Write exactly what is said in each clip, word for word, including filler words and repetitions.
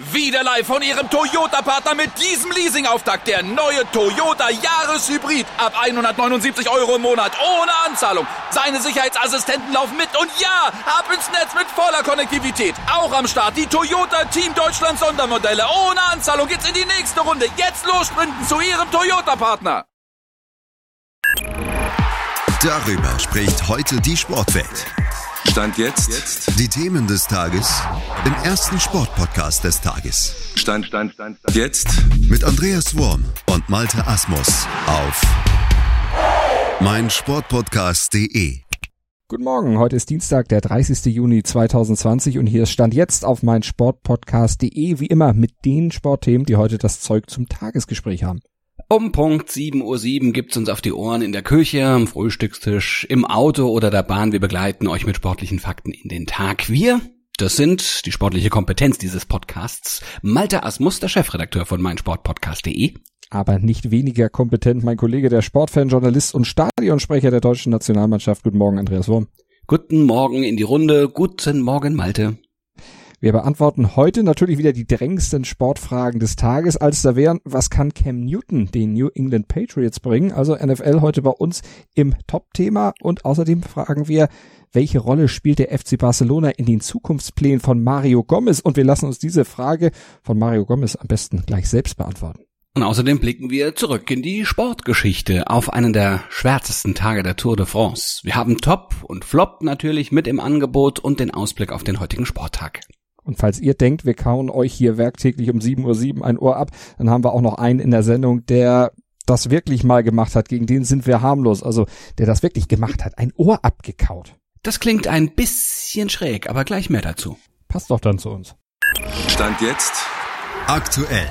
Wieder live von Ihrem Toyota-Partner mit diesem Leasing-Auftakt. Der neue Toyota Jahreshybrid. Ab hundertneunundsiebzig Euro im Monat. Ohne Anzahlung. Seine Sicherheitsassistenten laufen mit. Und ja, ab ins Netz mit voller Konnektivität. Auch am Start die Toyota Team Deutschland Sondermodelle. Ohne Anzahlung geht's in die nächste Runde. Jetzt los sprinten zu Ihrem Toyota-Partner. Darüber spricht heute die Sportwelt. Stand jetzt. Die Themen des Tages im ersten Sportpodcast des Tages. Stand, Stand, Stand, Stand. Jetzt. Mit Andreas Worm und Malte Asmus auf meinsportpodcast punkt de. Guten Morgen, heute ist Dienstag, der dreißigsten Juni zweitausendzwanzig und hier ist Stand jetzt auf meinsportpodcast punkt de, wie immer mit den Sportthemen, die heute das Zeug zum Tagesgespräch haben. Um Punkt sieben Uhr sieben gibt's uns auf die Ohren in der Küche, am Frühstückstisch, im Auto oder der Bahn. Wir begleiten euch mit sportlichen Fakten in den Tag. Wir, das sind die sportliche Kompetenz dieses Podcasts. Malte Asmus, der Chefredakteur von meinsportpodcast punkt de. Aber nicht weniger kompetent mein Kollege, der Sportfan, Journalist und Stadionsprecher der deutschen Nationalmannschaft. Guten Morgen, Andreas Worm. Guten Morgen in die Runde. Guten Morgen, Malte. Wir beantworten heute natürlich wieder die drängendsten Sportfragen des Tages, als da wären, was kann Cam Newton den New England Patriots bringen? Also N F L heute bei uns im Top-Thema und außerdem fragen wir, welche Rolle spielt der F C Barcelona in den Zukunftsplänen von Mario Gomez? Und wir lassen uns diese Frage von Mario Gomez am besten gleich selbst beantworten. Und außerdem blicken wir zurück in die Sportgeschichte auf einen der schwärzesten Tage der Tour de France. Wir haben Top und Flop natürlich mit im Angebot und den Ausblick auf den heutigen Sporttag. Und falls ihr denkt, wir kauen euch hier werktäglich um sieben Uhr sieben ein Ohr ab, dann haben wir auch noch einen in der Sendung, der das wirklich mal gemacht hat. Gegen den sind wir harmlos. Also der das wirklich gemacht hat. Ein Ohr abgekaut. Das klingt ein bisschen schräg, aber gleich mehr dazu. Passt doch dann zu uns. Stand jetzt. Aktuell.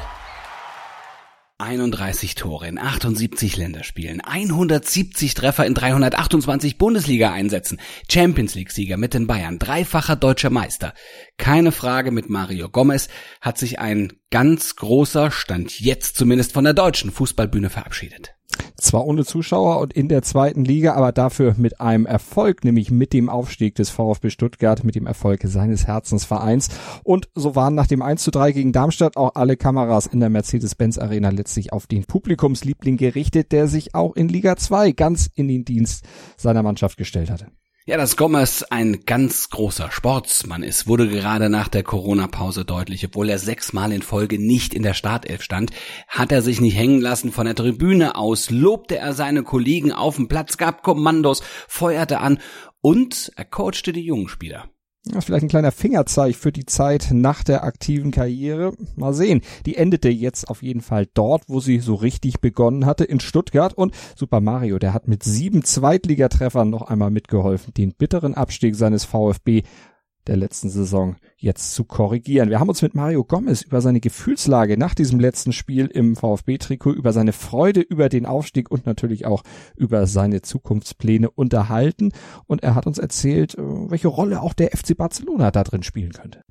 einunddreißig Tore in achtundsiebzig Länderspielen, hundertsiebzig Treffer in dreihundertachtundzwanzig Bundesliga-Einsätzen, Champions-League-Sieger mit den Bayern, dreifacher deutscher Meister. Keine Frage, mit Mario Gomez hat sich ein ganz großer, Stand jetzt zumindest, von der deutschen Fußballbühne verabschiedet. Zwar ohne Zuschauer und in der zweiten Liga, aber dafür mit einem Erfolg, nämlich mit dem Aufstieg des VfB Stuttgart, mit dem Erfolg seines Herzensvereins. Und so waren nach dem eins zu drei gegen Darmstadt auch alle Kameras in der Mercedes-Benz-Arena letztlich auf den Publikumsliebling gerichtet, der sich auch in Liga zwei ganz in den Dienst seiner Mannschaft gestellt hatte. Ja, dass Gomez ein ganz großer Sportsmann ist, wurde gerade nach der Corona-Pause deutlich. Obwohl er sechsmal in Folge nicht in der Startelf stand, hat er sich nicht hängen lassen. Von der Tribüne aus lobte er seine Kollegen auf dem Platz, gab Kommandos, feuerte an und er coachte die jungen Spieler. Das ist vielleicht ein kleiner Fingerzeig für die Zeit nach der aktiven Karriere. Mal sehen. Die endete jetzt auf jeden Fall dort, wo sie so richtig begonnen hatte, in Stuttgart. Und Super Mario, der hat mit sieben Zweitligatreffern noch einmal mitgeholfen, den bitteren Abstieg seines VfB der letzten Saison jetzt zu korrigieren. Wir haben uns mit Mario Gomez über seine Gefühlslage nach diesem letzten Spiel im VfB-Trikot, über seine Freude über den Aufstieg und natürlich auch über seine Zukunftspläne unterhalten. Und er hat uns erzählt, welche Rolle auch der F C Barcelona da drin spielen könnte.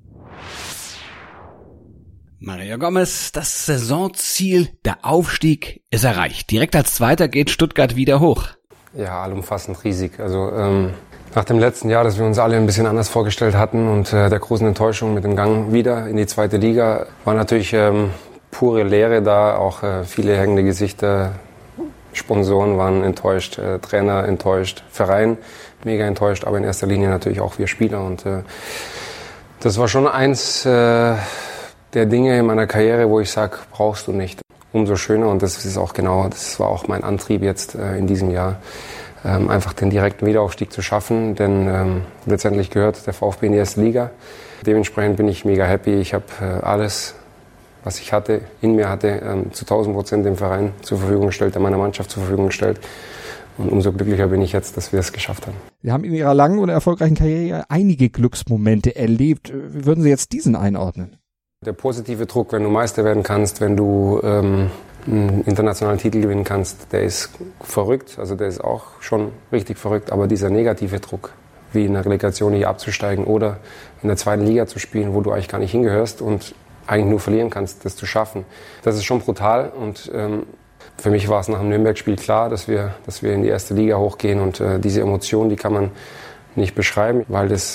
Mario Gomez, das Saisonziel, der Aufstieg ist erreicht. Direkt als Zweiter geht Stuttgart wieder hoch. Ja, allumfassend riesig. Also ähm nach dem letzten Jahr, das wir uns alle ein bisschen anders vorgestellt hatten und äh, der großen Enttäuschung mit dem Gang wieder in die zweite Liga, war natürlich ähm, pure Leere da, auch äh, viele hängende Gesichter, Sponsoren waren enttäuscht, äh, Trainer enttäuscht, Verein mega enttäuscht, aber in erster Linie natürlich auch wir Spieler. Und äh, das war schon eins äh, der Dinge in meiner Karriere, wo ich sage, brauchst du nicht. Umso schöner, und das ist auch genau, das war auch mein Antrieb jetzt äh, in diesem Jahr, Ähm, einfach den direkten Wiederaufstieg zu schaffen, denn ähm, letztendlich gehört der VfB in die erste Liga. Dementsprechend bin ich mega happy. Ich habe äh, alles, was ich hatte, in mir hatte, ähm, zu tausend Prozent dem Verein zur Verfügung gestellt, der meiner Mannschaft zur Verfügung gestellt. Und umso glücklicher bin ich jetzt, dass wir es geschafft haben. Sie haben in Ihrer langen und erfolgreichen Karriere einige Glücksmomente erlebt. Wie würden Sie jetzt diesen einordnen? Der positive Druck, wenn du Meister werden kannst, wenn du ähm, einen internationalen Titel gewinnen kannst, der ist verrückt, also der ist auch schon richtig verrückt, aber dieser negative Druck, wie in der Relegation hier abzusteigen oder in der zweiten Liga zu spielen, wo du eigentlich gar nicht hingehörst und eigentlich nur verlieren kannst, das zu schaffen, das ist schon brutal. Und ähm, für mich war es nach dem Nürnberg-Spiel klar, dass wir, dass wir in die erste Liga hochgehen, und äh, diese Emotion, die kann man nicht beschreiben, weil das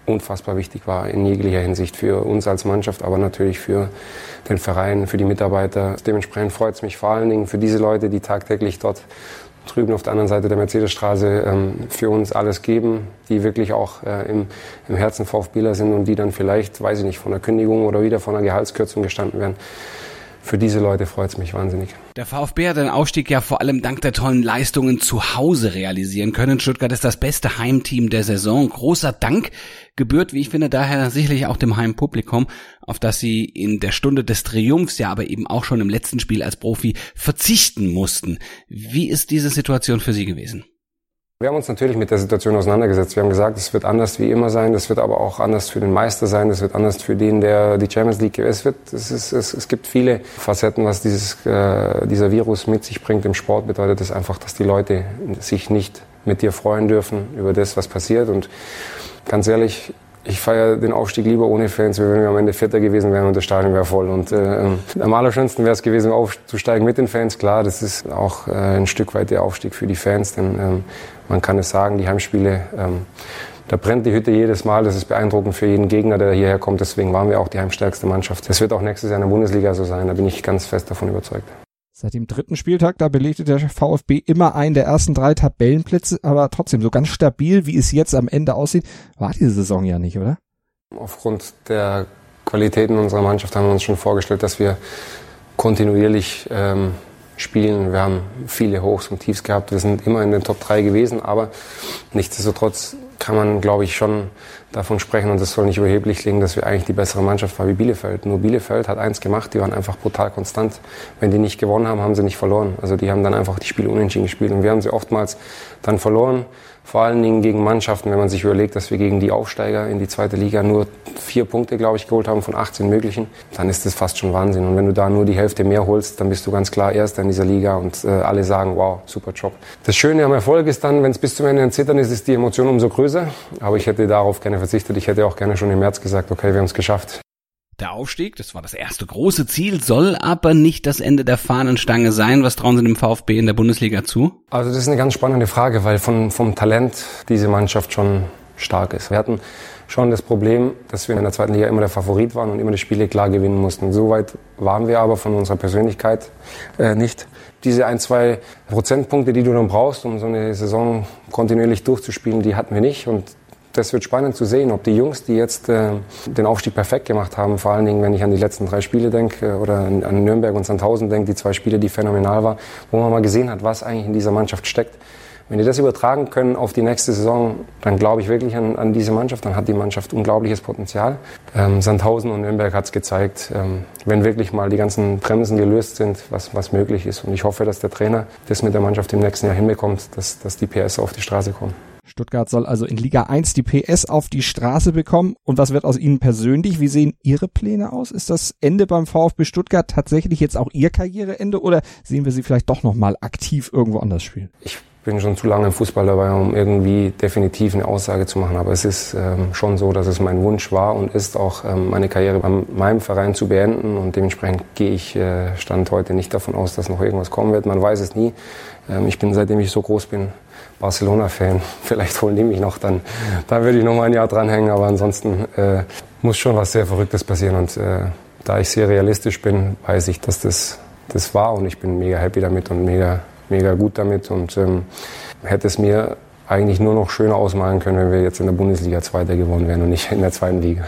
unfassbar wichtig war in jeglicher Hinsicht für uns als Mannschaft, aber natürlich für den Verein, für die Mitarbeiter. Dementsprechend freut es mich vor allen Dingen für diese Leute, die tagtäglich dort drüben auf der anderen Seite der Mercedesstraße ähm, für uns alles geben, die wirklich auch äh, im, im Herzen VfBler sind und die dann vielleicht, weiß ich nicht, von einer Kündigung oder wieder von einer Gehaltskürzung gestanden werden. Für diese Leute freut es mich wahnsinnig. Der VfB hat den Aufstieg ja vor allem dank der tollen Leistungen zu Hause realisieren können. Stuttgart ist das beste Heimteam der Saison. Großer Dank gebührt, wie ich finde, daher sicherlich auch dem Heimpublikum, auf das sie in der Stunde des Triumphs, ja aber eben auch schon im letzten Spiel als Profi verzichten mussten. Wie ist diese Situation für Sie gewesen? Wir haben uns natürlich mit der Situation auseinandergesetzt. Wir haben gesagt, es wird anders wie immer sein, es wird aber auch anders für den Meister sein, es wird anders für den, der die Champions League gewinnt. Es wird, es ist, es, es gibt viele Facetten, was dieses, äh, dieser Virus mit sich bringt im Sport. Bedeutet es einfach, dass die Leute sich nicht mit dir freuen dürfen über das, was passiert. Und ganz ehrlich, ich feiere den Aufstieg lieber ohne Fans, wie wenn wir am Ende Vierter gewesen wären und das Stadion wäre voll. Und äh, am allerschönsten wäre es gewesen, aufzusteigen mit den Fans. Klar, das ist auch äh, ein Stück weit der Aufstieg für die Fans, denn ähm, man kann es sagen, die Heimspiele, ähm, da brennt die Hütte jedes Mal. Das ist beeindruckend für jeden Gegner, der hierher kommt. Deswegen waren wir auch die heimstärkste Mannschaft. Das wird auch nächstes Jahr in der Bundesliga so sein, da bin ich ganz fest davon überzeugt. Seit dem dritten Spieltag, da belegte der VfB immer einen der ersten drei Tabellenplätze, aber trotzdem so ganz stabil, wie es jetzt am Ende aussieht, war diese Saison ja nicht, oder? Aufgrund der Qualitäten unserer Mannschaft haben wir uns schon vorgestellt, dass wir kontinuierlich ähm, spielen. Wir haben viele Hochs und Tiefs gehabt. Wir sind immer in den Top drei gewesen, aber nichtsdestotrotz kann man, glaube ich, schon davon sprechen, und das soll nicht überheblich klingen, dass wir eigentlich die bessere Mannschaft waren wie Bielefeld. Nur Bielefeld hat eins gemacht, die waren einfach brutal konstant. Wenn die nicht gewonnen haben, haben sie nicht verloren. Also die haben dann einfach die Spiele unentschieden gespielt und wir haben sie oftmals dann verloren. Vor allen Dingen gegen Mannschaften, wenn man sich überlegt, dass wir gegen die Aufsteiger in die zweite Liga nur vier Punkte, glaube ich, geholt haben von achtzehn möglichen, dann ist das fast schon Wahnsinn. Und wenn du da nur die Hälfte mehr holst, dann bist du ganz klar Erster in dieser Liga und äh, alle sagen, wow, super Job. Das Schöne am Erfolg ist dann, wenn es bis zum Ende ein Zittern ist, ist die Emotion umso größer. Aber ich hätte darauf gerne verzichtet. Ich hätte auch gerne schon im März gesagt, okay, wir haben es geschafft. Der Aufstieg, das war das erste große Ziel, soll aber nicht das Ende der Fahnenstange sein. Was trauen Sie dem VfB in der Bundesliga zu? Also das ist eine ganz spannende Frage, weil von, vom Talent diese Mannschaft schon stark ist. Wir hatten schon das Problem, dass wir in der zweiten Liga immer der Favorit waren und immer die Spiele klar gewinnen mussten. Soweit waren wir aber von unserer Persönlichkeit äh, nicht. Diese ein, zwei Prozentpunkte, die du dann brauchst, um so eine Saison kontinuierlich durchzuspielen, die hatten wir nicht. Und das wird spannend zu sehen, ob die Jungs, die jetzt äh, den Aufstieg perfekt gemacht haben, vor allen Dingen, wenn ich an die letzten drei Spiele denke äh, oder an, an Nürnberg und Sandhausen denke, die zwei Spiele, die phänomenal waren, wo man mal gesehen hat, was eigentlich in dieser Mannschaft steckt. Wenn die das übertragen können auf die nächste Saison, dann glaube ich wirklich an, an diese Mannschaft, dann hat die Mannschaft unglaubliches Potenzial. Ähm, Sandhausen und Nürnberg hat es gezeigt, ähm, wenn wirklich mal die ganzen Bremsen gelöst sind, was, was möglich ist. Und ich hoffe, dass der Trainer das mit der Mannschaft im nächsten Jahr hinbekommt, dass, dass die P S auf die Straße kommen. Stuttgart soll also in Liga eins die P S auf die Straße bekommen. Und was wird aus Ihnen persönlich? Wie sehen Ihre Pläne aus? Ist das Ende beim VfB Stuttgart tatsächlich jetzt auch Ihr Karriereende oder sehen wir Sie vielleicht doch nochmal aktiv irgendwo anders spielen? Ich bin schon zu lange im Fußball dabei, um irgendwie definitiv eine Aussage zu machen. Aber es ist ähm, schon so, dass es mein Wunsch war und ist, auch ähm, meine Karriere bei meinem Verein zu beenden. Und dementsprechend gehe ich äh, Stand heute nicht davon aus, dass noch irgendwas kommen wird. Man weiß es nie. Ähm, ich bin, seitdem ich so groß bin, Barcelona-Fan. Vielleicht holen die mich noch, dann, dann würde ich noch mal ein Jahr dranhängen. Aber ansonsten äh, muss schon was sehr Verrücktes passieren. Und äh, da ich sehr realistisch bin, weiß ich, dass das, das war. Und ich bin mega happy damit und mega, mega gut damit. Und ähm, hätte es mir eigentlich nur noch schöner ausmalen können, wenn wir jetzt in der Bundesliga Zweiter geworden wären und nicht in der zweiten Liga.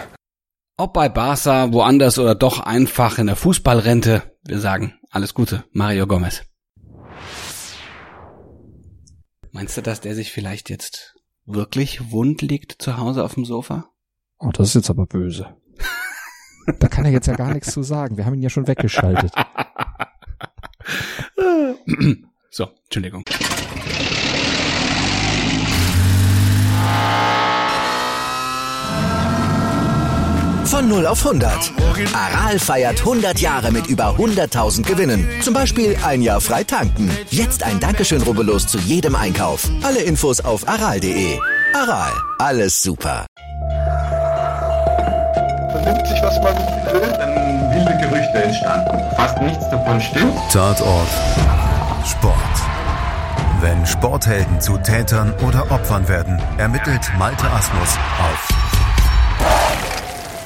Ob bei Barca, woanders oder doch einfach in der Fußballrente, wir sagen alles Gute, Mario Gomez. Meinst du, dass der sich vielleicht jetzt wirklich wund liegt zu Hause auf dem Sofa? Oh, das ist jetzt aber böse. Da kann er jetzt ja gar nichts zu sagen. Wir haben ihn ja schon weggeschaltet. So, Entschuldigung. Von null auf hundert. Aral feiert hundert Jahre mit über hunderttausend Gewinnen. Zum Beispiel ein Jahr frei tanken. Jetzt ein Dankeschön, rubbellos zu jedem Einkauf. Alle Infos auf aral punkt de. Aral, alles super. Vernimmt sich, was man will, dann wilde Gerüchte entstanden. Fast nichts davon stimmt. Tatort Sport. Wenn Sporthelden zu Tätern oder Opfern werden, ermittelt Malte Asmus auf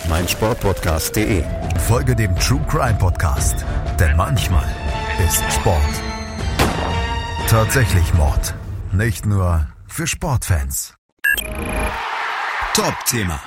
meinsportpodcast punkt de. Folge dem True Crime Podcast, denn manchmal ist Sport tatsächlich Mord. Nicht nur für Sportfans. Top-Thema.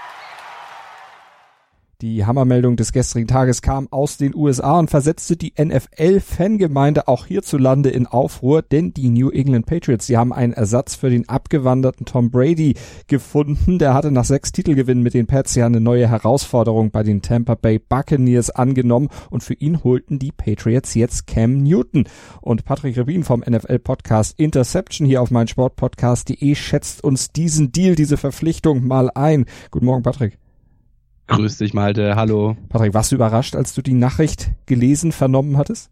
Die Hammermeldung des gestrigen Tages kam aus den U S A und versetzte die N F L-Fangemeinde auch hierzulande in Aufruhr, denn die New England Patriots, die haben einen Ersatz für den abgewanderten Tom Brady gefunden. Der hatte nach sechs Titelgewinnen mit den Pats ja eine neue Herausforderung bei den Tampa Bay Buccaneers angenommen und für ihn holten die Patriots jetzt Cam Newton. Und Patrick Rebin vom N F L-Podcast Interception hier auf meinsportpodcast punkt de schätzt uns diesen Deal, diese Verpflichtung mal ein. Guten Morgen, Patrick. Grüß dich, Malte. Hallo. Patrick, warst du überrascht, als du die Nachricht gelesen, vernommen hattest?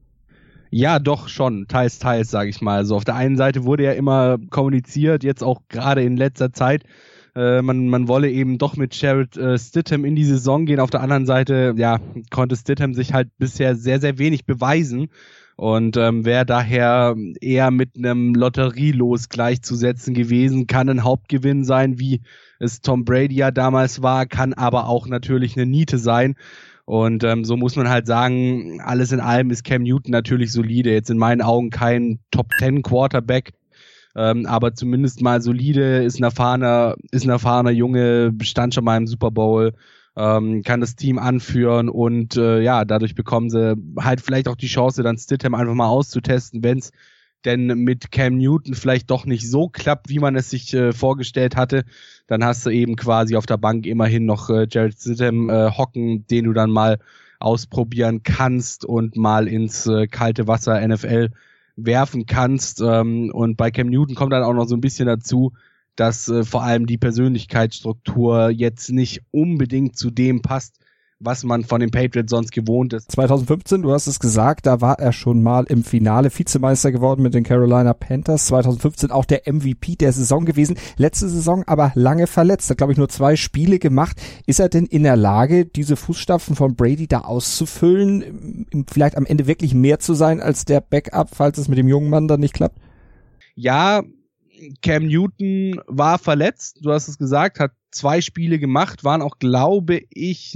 Ja, doch schon. Teils, teils, sage ich mal. Also auf der einen Seite wurde ja immer kommuniziert, jetzt auch gerade in letzter Zeit, äh, man, man wolle eben doch mit Jarrett äh, Stidham in die Saison gehen. Auf der anderen Seite, ja, konnte Stidham sich halt bisher sehr, sehr wenig beweisen. Und ähm, wäre daher eher mit einem Lotterielos gleichzusetzen gewesen, kann ein Hauptgewinn sein, wie es Tom Brady ja damals war, kann aber auch natürlich eine Niete sein. Und ähm, so muss man halt sagen, alles in allem ist Cam Newton natürlich solide. Jetzt in meinen Augen kein Top Ten Quarterback, ähm, aber zumindest mal solide, ist ein erfahrener, ist ein erfahrener Junge, stand schon mal im Super Bowl. Ähm, kann das Team anführen und äh, ja, dadurch bekommen sie halt vielleicht auch die Chance, dann Stidham einfach mal auszutesten, wenn es denn mit Cam Newton vielleicht doch nicht so klappt, wie man es sich äh, vorgestellt hatte, dann hast du eben quasi auf der Bank immerhin noch äh, Jarrett Stidham äh, hocken, den du dann mal ausprobieren kannst und mal ins äh, kalte Wasser N F L werfen kannst. Ähm, und bei Cam Newton kommt dann auch noch so ein bisschen dazu, dass äh, vor allem die Persönlichkeitsstruktur jetzt nicht unbedingt zu dem passt, was man von den Patriots sonst gewohnt ist. zwanzig fünfzehn, du hast es gesagt, da war er schon mal im Finale Vizemeister geworden mit den Carolina Panthers. zwanzig fünfzehn auch der M V P der Saison gewesen. Letzte Saison aber lange verletzt, hat glaube ich nur zwei Spiele gemacht. Ist er denn in der Lage, diese Fußstapfen von Brady da auszufüllen, vielleicht am Ende wirklich mehr zu sein als der Backup, falls es mit dem jungen Mann dann nicht klappt? Ja, Cam Newton war verletzt, du hast es gesagt, hat zwei Spiele gemacht, waren auch, glaube ich,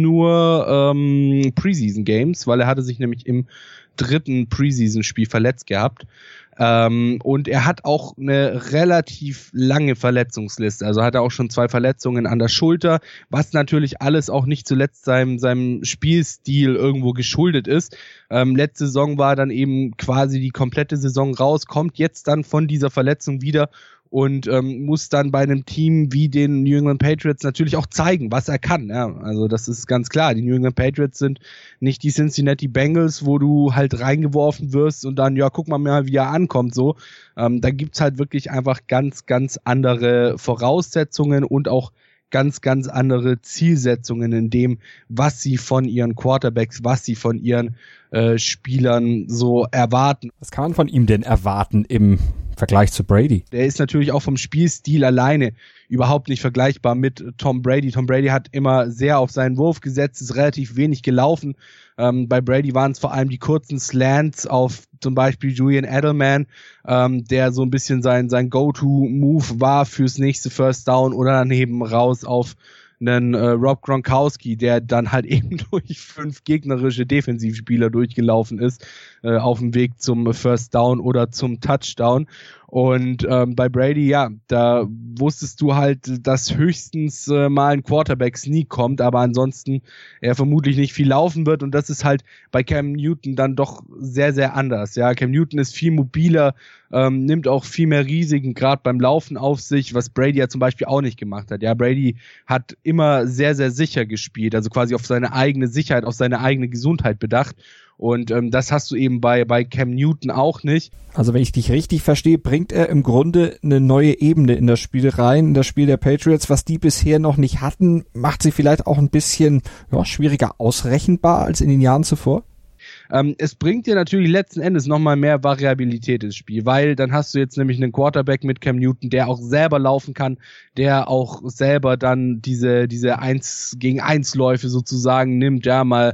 nur ähm, Preseason-Games, weil er hatte sich nämlich im dritten Preseason-Spiel verletzt gehabt. Ähm, und er hat auch eine relativ lange Verletzungsliste, also hat er auch schon zwei Verletzungen an der Schulter, was natürlich alles auch nicht zuletzt seinem, seinem Spielstil irgendwo geschuldet ist. Ähm, letzte Saison war dann eben quasi die komplette Saison raus, kommt jetzt dann von dieser Verletzung wieder und ähm, muss dann bei einem Team wie den New England Patriots natürlich auch zeigen, was er kann. Ja, also das ist ganz klar. Die New England Patriots sind nicht die Cincinnati Bengals, wo du halt reingeworfen wirst und dann, ja, guck mal mal, wie er ankommt. So, ähm, da gibt's halt wirklich einfach ganz, ganz andere Voraussetzungen und auch ganz, ganz andere Zielsetzungen in dem, was sie von ihren Quarterbacks, was sie von ihren äh, Spielern so erwarten. Was kann man von ihm denn erwarten im Vergleich zu Brady? Der ist natürlich auch vom Spielstil alleine überhaupt nicht vergleichbar mit Tom Brady. Tom Brady hat immer sehr auf seinen Wurf gesetzt, ist relativ wenig gelaufen. Ähm, bei Brady waren es vor allem die kurzen Slants auf zum Beispiel Julian Edelman, ähm, der so ein bisschen sein, sein Go-To-Move war fürs nächste First Down oder daneben raus auf einen äh, Rob Gronkowski, der dann halt eben durch fünf gegnerische Defensivspieler durchgelaufen ist, äh, auf dem Weg zum First Down oder zum Touchdown. Und ähm, bei Brady, ja, da wusstest du halt, dass höchstens äh, mal ein Quarterback-Sneak kommt, aber ansonsten er vermutlich nicht viel laufen wird. Und das ist halt bei Cam Newton dann doch sehr, sehr anders. Ja, Cam Newton ist viel mobiler, ähm, nimmt auch viel mehr Risiken, gerade beim Laufen auf sich, was Brady ja zum Beispiel auch nicht gemacht hat. Ja, Brady hat immer sehr, sehr sicher gespielt, also quasi auf seine eigene Sicherheit, auf seine eigene Gesundheit bedacht. Und ähm, das hast du eben bei bei Cam Newton auch nicht. Also wenn ich dich richtig verstehe, bringt er im Grunde eine neue Ebene in das Spiel rein, in das Spiel der Patriots, was die bisher noch nicht hatten, macht sie vielleicht auch ein bisschen ja, schwieriger ausrechenbar als in den Jahren zuvor? Ähm, es bringt dir natürlich letzten Endes nochmal mehr Variabilität ins Spiel, weil dann hast du jetzt nämlich einen Quarterback mit Cam Newton, der auch selber laufen kann, der auch selber dann diese diese eins gegen eins Läufe sozusagen nimmt, ja, mal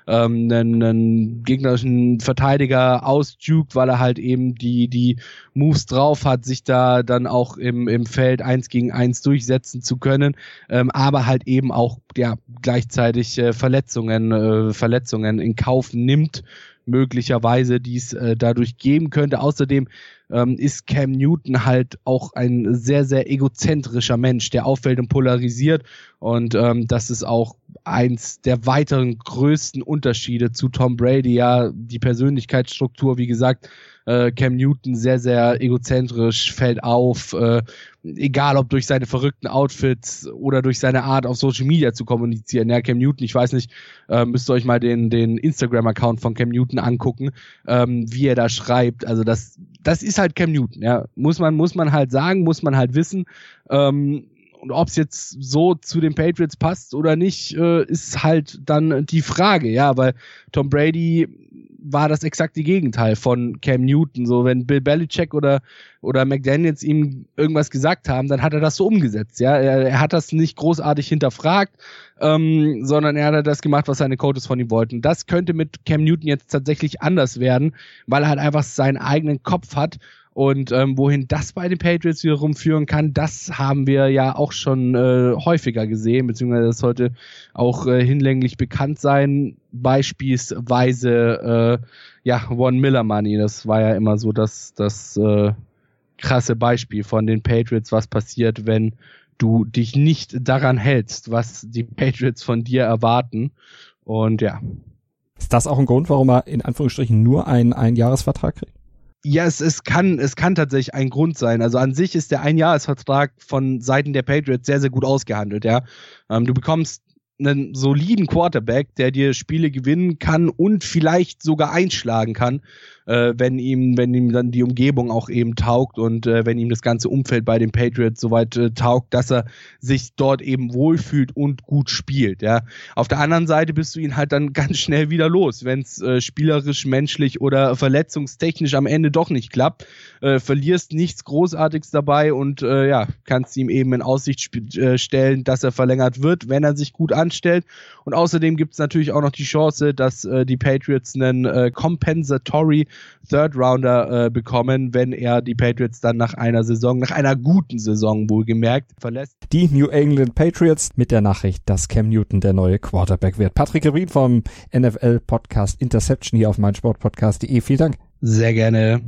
ähm, einen, einen gegnerischen Verteidiger ausjukt, weil er halt eben die die Moves drauf hat, sich da dann auch im im Feld eins gegen eins durchsetzen zu können, ähm, aber halt eben auch ja gleichzeitig äh, Verletzungen äh, Verletzungen in Kauf nimmt, möglicherweise, die es äh, dadurch geben könnte. Außerdem ähm, ist Cam Newton halt auch ein sehr, sehr egozentrischer Mensch, der auffällt und polarisiert, und ähm, das ist auch eins der weiteren größten Unterschiede zu Tom Brady, ja, die Persönlichkeitsstruktur, wie gesagt, äh, Cam Newton sehr, sehr egozentrisch, fällt auf, äh, egal ob durch seine verrückten Outfits oder durch seine Art auf Social Media zu kommunizieren. Ja, Cam Newton, ich weiß nicht, äh, müsst ihr euch mal den den Instagram-Account von Cam Newton angucken, ähm, wie er da schreibt. Also das das ist halt Cam Newton, ja, muss man muss man halt sagen, muss man halt wissen. Ähm, und ob es jetzt so zu den Patriots passt oder nicht, äh, ist halt dann die Frage, ja, weil Tom Brady war das exakte Gegenteil von Cam Newton. So, wenn Bill Belichick oder oder McDaniels ihm irgendwas gesagt haben, dann hat er das so umgesetzt. Ja, er, er hat das nicht großartig hinterfragt, ähm, sondern er hat das gemacht, was seine Coaches von ihm wollten. Das könnte mit Cam Newton jetzt tatsächlich anders werden, weil er halt einfach seinen eigenen Kopf hat. Und ähm, wohin das bei den Patriots wiederum führen kann, das haben wir ja auch schon äh, häufiger gesehen, beziehungsweise das sollte auch äh, hinlänglich bekannt sein. Beispielsweise äh, ja Von Miller Money, das war ja immer so das das äh, krasse Beispiel von den Patriots, was passiert, wenn du dich nicht daran hältst, was die Patriots von dir erwarten. Und ja. Ist das auch ein Grund, warum er in Anführungsstrichen nur einen Einjahresvertrag kriegt? Ja, es, es kann, es kann tatsächlich ein Grund sein. Also an sich ist der Einjahresvertrag von Seiten der Patriots sehr, sehr gut ausgehandelt, ja. Ähm, du bekommst einen soliden Quarterback, der dir Spiele gewinnen kann und vielleicht sogar einschlagen kann, äh, wenn ihm, wenn ihm dann die Umgebung auch eben taugt und äh, wenn ihm das ganze Umfeld bei den Patriots soweit äh, taugt, dass er sich dort eben wohlfühlt und gut spielt, ja. Auf der anderen Seite bist du ihn halt dann ganz schnell wieder los, wenn es äh, spielerisch, menschlich oder verletzungstechnisch am Ende doch nicht klappt, äh, verlierst nichts Großartiges dabei und äh, ja, kannst ihm eben in Aussicht sp- äh, stellen, dass er verlängert wird, wenn er sich gut anstellt. Und außerdem gibt es natürlich auch noch die Chance, dass äh, die Patriots einen äh, compensatory Third Rounder äh, bekommen, wenn er die Patriots dann nach einer Saison, nach einer guten Saison wohlgemerkt, verlässt. Die New England Patriots mit der Nachricht, dass Cam Newton der neue Quarterback wird. Patrick Revin vom N F L-Podcast Interception hier auf meinsportpodcast punkt de. Vielen Dank. Sehr gerne.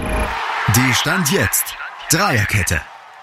Die Stand jetzt Dreierkette.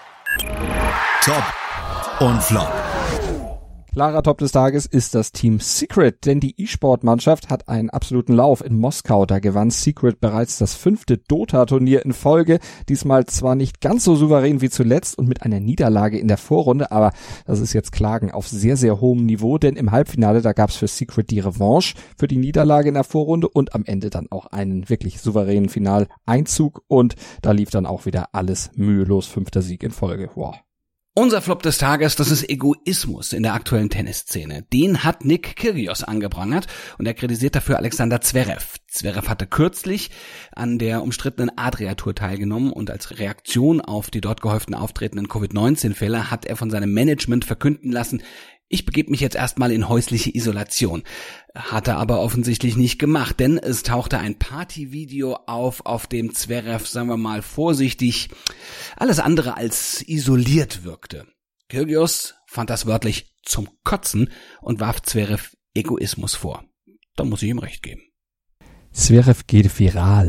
Top und Flop. Klarer Top des Tages ist das Team Secret, denn die E-Sport-Mannschaft hat einen absoluten Lauf in Moskau. Da gewann Secret bereits das fünfte Dota-Turnier in Folge. Diesmal zwar nicht ganz so souverän wie zuletzt und mit einer Niederlage in der Vorrunde, aber das ist jetzt Klagen auf sehr, sehr hohem Niveau, denn im Halbfinale, da gab es für Secret die Revanche für die Niederlage in der Vorrunde und am Ende dann auch einen wirklich souveränen Finaleinzug und da lief dann auch wieder alles mühelos. Fünfter Sieg in Folge. Wow. Unser Flop des Tages, das ist Egoismus in der aktuellen Tennisszene. Den hat Nick Kyrgios angeprangert und er kritisiert dafür Alexander Zverev. Zverev hatte kürzlich an der umstrittenen Adria-Tour teilgenommen und als Reaktion auf die dort gehäuften auftretenden Covid neunzehn Fälle hat er von seinem Management verkünden lassen, ich begebe mich jetzt erstmal in häusliche Isolation. Hat er aber offensichtlich nicht gemacht, denn es tauchte ein Partyvideo auf, auf dem Zverev, sagen wir mal vorsichtig, alles andere als isoliert wirkte. Kyrgios fand das wörtlich zum Kotzen und warf Zverev Egoismus vor. Da muss ich ihm recht geben. Zverev geht viral.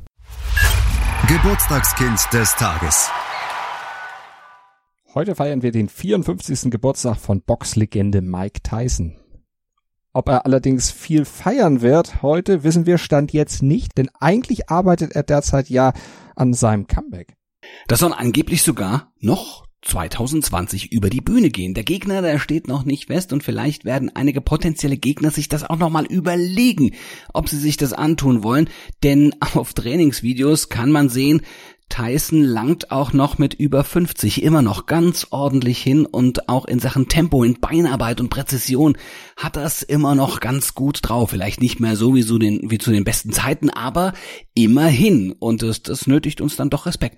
Geburtstagskind des Tages. Heute feiern wir den vierundfünfzigsten Geburtstag von Boxlegende Mike Tyson. Ob er allerdings viel feiern wird, heute wissen wir Stand jetzt nicht, denn eigentlich arbeitet er derzeit ja an seinem Comeback. Das soll angeblich sogar noch zwanzig zwanzig über die Bühne gehen. Der Gegner, der steht noch nicht fest und vielleicht werden einige potenzielle Gegner sich das auch nochmal überlegen, ob sie sich das antun wollen, denn auf Trainingsvideos kann man sehen, Tyson langt auch noch mit über fünfzig immer noch ganz ordentlich hin und auch in Sachen Tempo, in Beinarbeit und Präzision hat das immer noch ganz gut drauf. Vielleicht nicht mehr so wie, so den, wie zu den besten Zeiten, aber immerhin. Und das, das nötigt uns dann doch Respekt ab.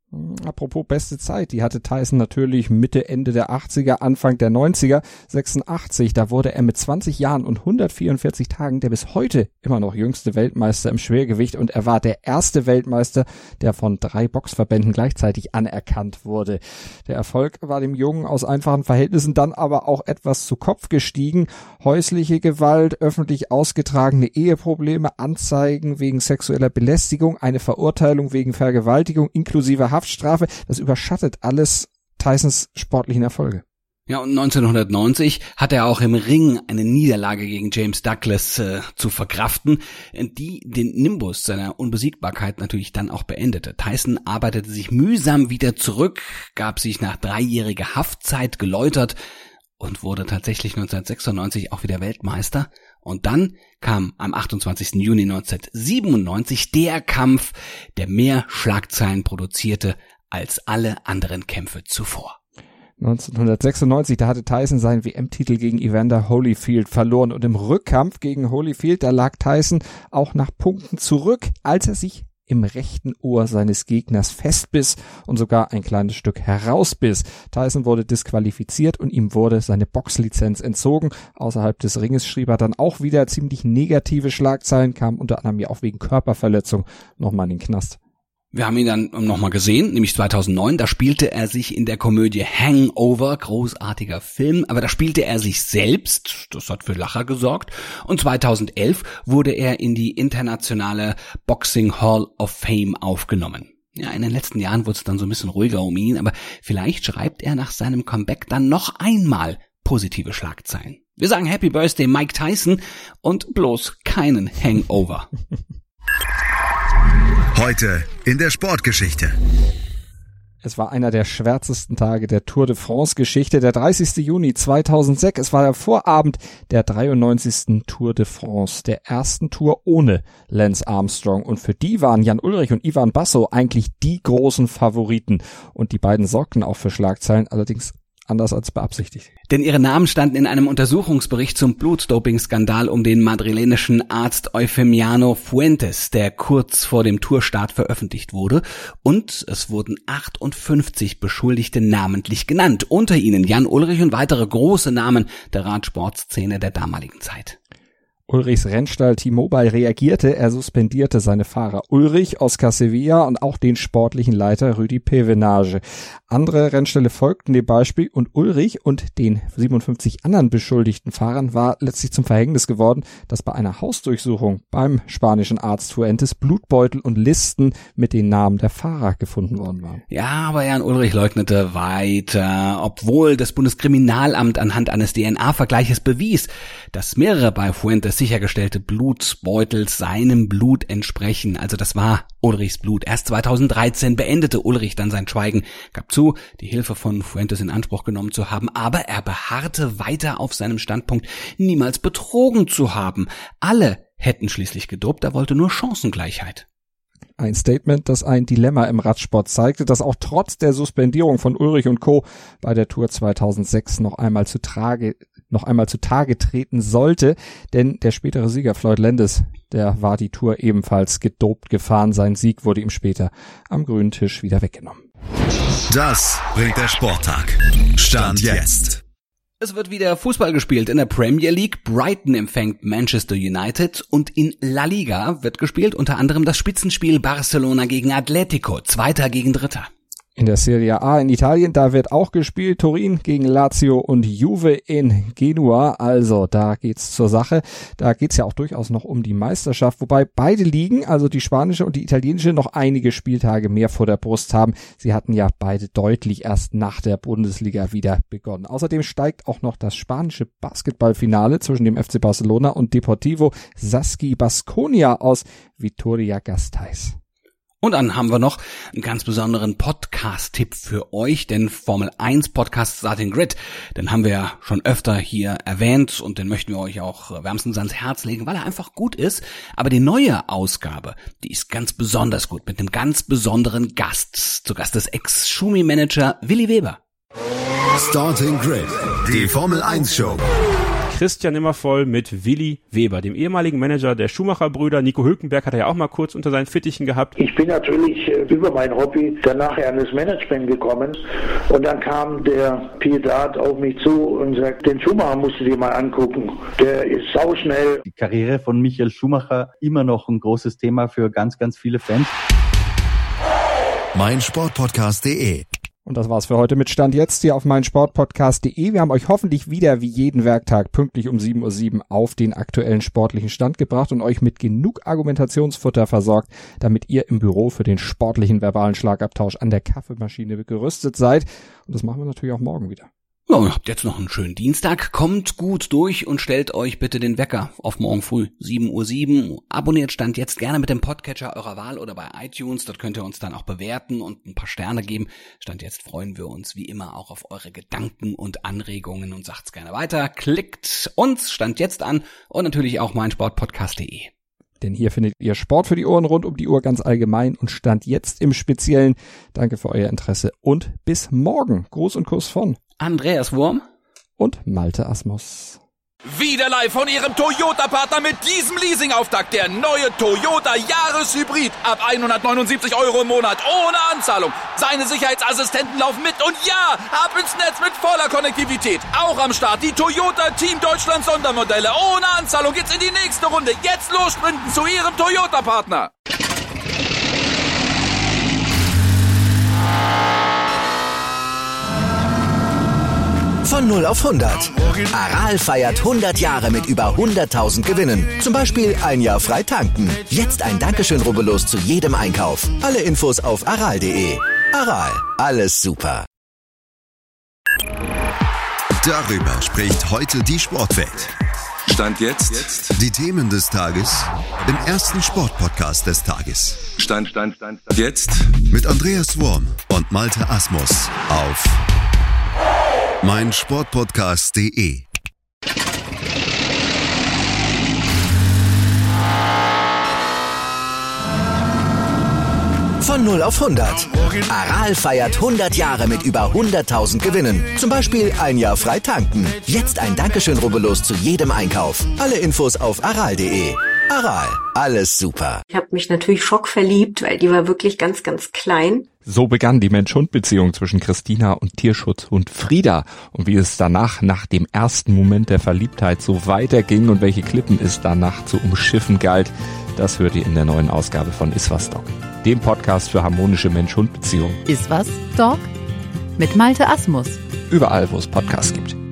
Apropos beste Zeit, die hatte Tyson natürlich Mitte, Ende der achtziger, Anfang der neunziger, sechsundachtzig, da wurde er mit zwanzig Jahren und hundertvierundvierzig Tagen der bis heute immer noch jüngste Weltmeister im Schwergewicht und er war der erste Weltmeister, der von drei Boxverbänden gleichzeitig anerkannt wurde. Der Erfolg war dem Jungen aus einfachen Verhältnissen dann aber auch etwas zu Kopf gestiegen. Häusliche Gewalt, öffentlich ausgetragene Eheprobleme, Anzeigen wegen sexueller Belästigung, eine Verurteilung wegen Vergewaltigung inklusive Haftstrafe, das überschattet alles Tysons sportlichen Erfolge. Ja, und neunzehnhundertneunzig hat er auch im Ring eine Niederlage gegen James Douglas äh, zu verkraften, die den Nimbus seiner Unbesiegbarkeit natürlich dann auch beendete. Tyson arbeitete sich mühsam wieder zurück, gab sich nach dreijähriger Haftzeit geläutert und wurde tatsächlich neunzehnhundertsechsundneunzig auch wieder Weltmeister. Und dann kam am achtundzwanzigsten Juni neunzehnhundertsiebenundneunzig der Kampf, der mehr Schlagzeilen produzierte als alle anderen Kämpfe zuvor. neunzehnhundertsechsundneunzig, da hatte Tyson seinen W M-Titel gegen Evander Holyfield verloren und im Rückkampf gegen Holyfield, da lag Tyson auch nach Punkten zurück, als er sich im rechten Ohr seines Gegners festbiss und sogar ein kleines Stück herausbiss. Tyson wurde disqualifiziert und ihm wurde seine Boxlizenz entzogen. Außerhalb des Ringes schrieb er dann auch wieder ziemlich negative Schlagzeilen, kam unter anderem ja auch wegen Körperverletzung nochmal in den Knast. Wir haben ihn dann nochmal gesehen, nämlich zweitausendneun, da spielte er sich in der Komödie Hangover, großartiger Film, aber da spielte er sich selbst, das hat für Lacher gesorgt, und zweitausendelf wurde er in die internationale Boxing Hall of Fame aufgenommen. Ja, in den letzten Jahren wurde es dann so ein bisschen ruhiger um ihn, aber vielleicht schreibt er nach seinem Comeback dann noch einmal positive Schlagzeilen. Wir sagen Happy Birthday Mike Tyson und bloß keinen Hangover. Heute in der Sportgeschichte. Es war einer der schwärzesten Tage der Tour de France-Geschichte, der dreißigsten Juni zweitausendsechs. Es war der Vorabend der dreiundneunzigsten Tour de France, der ersten Tour ohne Lance Armstrong. Und für die waren Jan Ullrich und Ivan Basso eigentlich die großen Favoriten. Und die beiden sorgten auch für Schlagzeilen, allerdings anders als beabsichtigt. Denn ihre Namen standen in einem Untersuchungsbericht zum Blutdoping-Skandal um den madrilenischen Arzt Eufemiano Fuentes, der kurz vor dem Tourstart veröffentlicht wurde. Und es wurden achtundfünfzig Beschuldigte namentlich genannt. Unter ihnen Jan Ullrich und weitere große Namen der Radsportszene der damaligen Zeit. Ullrichs Rennstall T-Mobile reagierte, er suspendierte seine Fahrer Ullrich, Oscar Sevilla und auch den sportlichen Leiter Rudi Pevenage. Andere Rennställe folgten dem Beispiel und Ullrich und den siebenundfünfzig anderen beschuldigten Fahrern war letztlich zum Verhängnis geworden, dass bei einer Hausdurchsuchung beim spanischen Arzt Fuentes Blutbeutel und Listen mit den Namen der Fahrer gefunden worden waren. Ja, aber Jan Ullrich leugnete weiter, obwohl das Bundeskriminalamt anhand eines D N A-Vergleiches bewies, dass mehrere bei Fuentes sichergestellte Blutbeutels seinem Blut entsprechen. Also das war Ullrichs Blut. Erst zweitausenddreizehn beendete Ullrich dann sein Schweigen, gab zu, die Hilfe von Fuentes in Anspruch genommen zu haben, aber er beharrte weiter auf seinem Standpunkt, niemals betrogen zu haben. Alle hätten schließlich gedopt, er wollte nur Chancengleichheit. Ein Statement, das ein Dilemma im Radsport zeigte, das auch trotz der Suspendierung von Ullrich und Co. bei der Tour zweitausendsechs noch einmal zu Trage, noch einmal zu Tage treten sollte, denn der spätere Sieger Floyd Landis, der war die Tour ebenfalls gedopt gefahren. Sein Sieg wurde ihm später am grünen Tisch wieder weggenommen. Das bringt der Sporttag. Stand jetzt. Es wird wieder Fußball gespielt in der Premier League. Brighton empfängt Manchester United und in La Liga wird gespielt unter anderem das Spitzenspiel Barcelona gegen Atletico, Zweiter gegen Dritter. In der Serie A in Italien, da wird auch gespielt, Turin gegen Lazio und Juve in Genua, also da geht's zur Sache. Da geht's ja auch durchaus noch um die Meisterschaft, wobei beide Ligen, also die spanische und die italienische, noch einige Spieltage mehr vor der Brust haben. Sie hatten ja beide deutlich erst nach der Bundesliga wieder begonnen. Außerdem steigt auch noch das spanische Basketballfinale zwischen dem F C Barcelona und Deportivo Saski Baskonia aus Vitoria-Gasteiz. Und dann haben wir noch einen ganz besonderen Podcast-Tipp für euch, den Formel eins Podcast Starting Grid, den haben wir ja schon öfter hier erwähnt und den möchten wir euch auch wärmstens ans Herz legen, weil er einfach gut ist. Aber die neue Ausgabe, die ist ganz besonders gut, mit einem ganz besonderen Gast. Zu Gast ist Ex-Schumi-Manager Willi Weber. Starting Grid, die Formel eins Show. Christian Nimmervoll mit Willi Weber, dem ehemaligen Manager der Schumacher-Brüder. Nico Hülkenberg hat er ja auch mal kurz unter seinen Fittichen gehabt. Ich bin natürlich äh, über mein Hobby dann nachher an das Management gekommen und dann kam der Piedad auf mich zu und sagt, den Schumacher musst du dir mal angucken, der ist sauschnell. Die Karriere von Michael Schumacher immer noch ein großes Thema für ganz, ganz viele Fans. mein Sportpodcast punkt de. Und das war's für heute mit Stand jetzt hier auf mein Sportpodcast punkt de. Wir haben euch hoffentlich wieder wie jeden Werktag pünktlich um sieben Uhr sieben auf den aktuellen sportlichen Stand gebracht und euch mit genug Argumentationsfutter versorgt, damit ihr im Büro für den sportlichen verbalen Schlagabtausch an der Kaffeemaschine gerüstet seid. Und das machen wir natürlich auch morgen wieder. Ja, und habt jetzt noch einen schönen Dienstag. Kommt gut durch und stellt euch bitte den Wecker auf morgen früh, sieben Uhr sieben. Abonniert Stand jetzt gerne mit dem Podcatcher eurer Wahl oder bei iTunes. Dort könnt ihr uns dann auch bewerten und ein paar Sterne geben. Stand jetzt freuen wir uns wie immer auch auf eure Gedanken und Anregungen und sagt's gerne weiter. Klickt uns Stand jetzt an und natürlich auch mein Sportpodcast punkt de. Denn hier findet ihr Sport für die Ohren rund um die Uhr ganz allgemein und Stand jetzt im Speziellen. Danke für euer Interesse und bis morgen. Gruß und Kuss von Andreas Wurm und Malte Asmus. Wieder live von ihrem Toyota-Partner mit diesem Leasing-Auftakt. Der neue Toyota Jahreshybrid. Ab hundertneunundsiebzig Euro im Monat. Ohne Anzahlung. Seine Sicherheitsassistenten laufen mit. Und ja, ab ins Netz mit voller Konnektivität. Auch am Start die Toyota Team Deutschland Sondermodelle. Ohne Anzahlung geht's in die nächste Runde. Jetzt los sprinten zu ihrem Toyota-Partner. Von null auf hundert. Aral feiert hundert Jahre mit über hunderttausend Gewinnen. Zum Beispiel ein Jahr frei tanken. Jetzt ein Dankeschön, rubbellos zu jedem Einkauf. Alle Infos auf aral punkt de. Aral, alles super. Darüber spricht heute die Sportwelt. Stand jetzt. jetzt. Die Themen des Tages im ersten Sportpodcast des Tages. Stand, Stand, Stand, Stand. Jetzt. Mit Andreas Wurm und Malte Asmus auf mein Sportpodcast punkt de. Von null auf hundert. Aral feiert hundert Jahre mit über hunderttausend Gewinnen. Zum Beispiel ein Jahr frei tanken. Jetzt ein Dankeschön, rubbellos zu jedem Einkauf. Alle Infos auf aral punkt de. Aral, alles super. Ich habe mich natürlich schockverliebt, weil die war wirklich ganz, ganz klein. So begann die Mensch-Hund-Beziehung zwischen Christina und Tierschutzhund Frieda. Und wie es danach, nach dem ersten Moment der Verliebtheit, so weiterging und welche Klippen es danach zu umschiffen galt, das hört ihr in der neuen Ausgabe von Iswas Dog, dem Podcast für harmonische Mensch-Hund-Beziehungen. Iswas Dog mit Malte Asmus. Überall, wo es Podcasts gibt.